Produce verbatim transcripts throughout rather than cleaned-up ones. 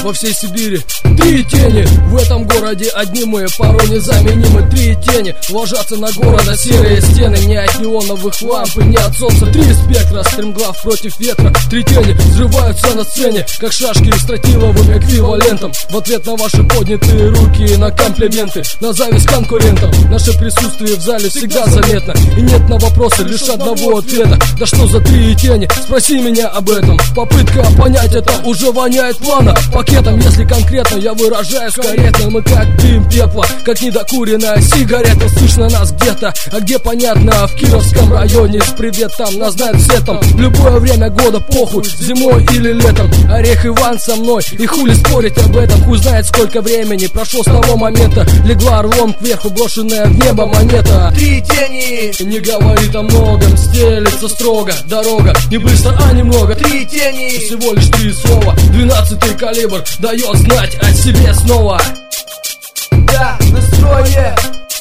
во всей Сибири. Три тени в этом городе одни мы, порой незаменимы. Три тени ложатся на города серые стены, не от неоновых ламп и не от солнца. Три спектра, стремглав против ветра. Три тени взрываются на сцене, как шашки с тротиловым эквивалентом. В ответ на ваши поднятые руки и на комплименты, на зависть конкурентам. Наше присутствие в зале всегда заметно, и нет на вопросы лишь одного ответа. Да что за три тени? Спроси меня об этом. Попытка понять это уже воняет плана пакетом. Если конкретно, я выражаюсь корректно. Мы как дым пепла, как недокуренная сигарета. Слышно нас где-то, а где понятно, в Кировском районе. С приветом нас знают все там. В любое время года похуй, зимой или летом. Орех Иван со мной, и хули спорить об этом. Хуй знает сколько времени прошло с того момента. Легла орлом кверху брошенная в небо монета. Три тени, не говорит о многом, стелется строго дорога, не быстро, а немного. Три тени, всего лишь три слова. Двенадцатый калибр дает знать о себе снова. Да, настрое.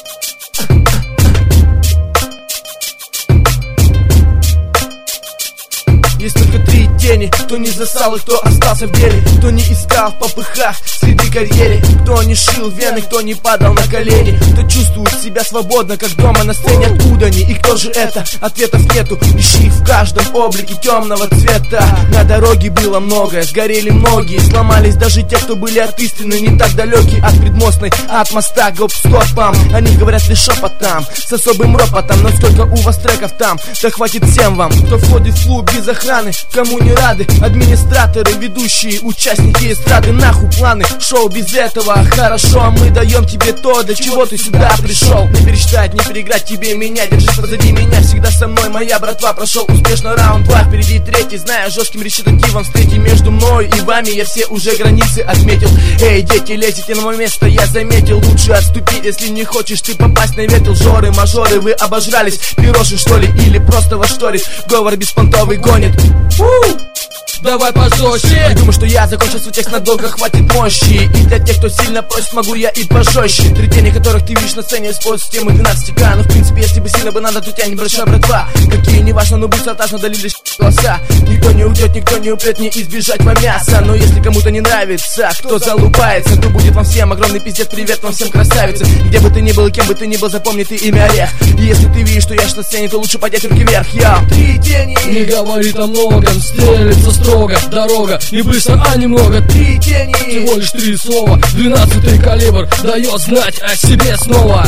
Есть только три тени, кто не засал и кто остался в деле, кто не искал в попыхах среди карьере, кто не шил вены, кто не падал на колени, кто чувствует себя свободно, как дома на сцене. Откуда они и кто же это? Ответов нету, ищи в каждом облике темного цвета. На дороге было многое, сгорели многие, сломались даже те, кто были от истины не так далеки от предмостной, от моста к гоп-стопам. Они говорят лишь шепотом, с особым ропотом. Но сколько у вас треков там, да хватит всем вам. Кто входит в клуб без охраны, кому не рады администраторы, ведущие, участники эстрады. Нахуй планы, шоу без этого хорошо. А мы даем тебе то, для чего ты сюда пришел. Не пересчитать, не переиграть тебе меня. Держись позади меня, всегда со мной моя братва. Прошел успешно раунд два, впереди третий. Зная жестким речитативом встречи между мной и вами, я все уже границы отметил. Эй, дети, лезете на мое место, я заметил. Лучше отступи, если не хочешь ты попасть на ветел. Жоры, мажоры, вы обожрались, пирожи что ли, или просто во шторе. Говор беспонтовый гонит. Фу! Давай пожестче. Не думаю, что я закончил свой текст надолго, хватит мощи. И для тех, кто сильно просит, могу я и пожестче. Три тени, которых ты видишь на сцене, используют систему двенадцать ка. Но в принципе, если бы сильно бы надо, то тебя небольшая братва. Какие не важно, но быстро таж надо лишь голоса. Никто не уйдет, никто не упрет, не избежать во мясо. Но если кому-то не нравится, кто залупается, то будет вам всем огромный пиздец. Привет вам всем, красавицы. Где бы ты ни был и кем бы ты ни был, запомни ты имя Орех. И если ты видишь, что я на сцене, то лучше поднять руки вверх. Я три тени, не говорит о многом, стелется строго дорога, не быстро, а немного. Три тени, всего лишь три слова. Двенадцатый калибр дает знать о себе снова.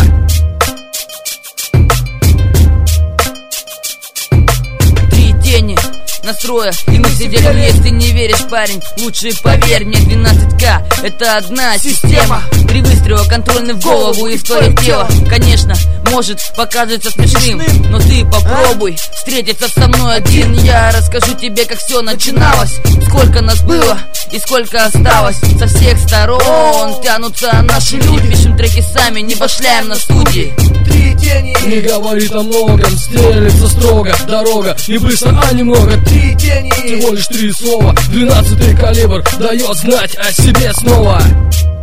Три тени настроя, и мы все делим. Если не веришь, парень, лучше поверь мне. Двенадцать ка это одна система. Три выстрела контрольный в голову и в твое тело. Конечно, может покажется смешным, но ты попробуй встретиться со мной один. Я расскажу тебе, как все начиналось, сколько нас было и сколько осталось. Со всех сторон тянутся наши люди. Пишем треки сами, не башляем на студии. Три тени, не говорит о многом, стелется строго дорога, не быстро, а немного. Три тени, всего лишь три слова. Двенадцатый калибр дает знать о себе снова.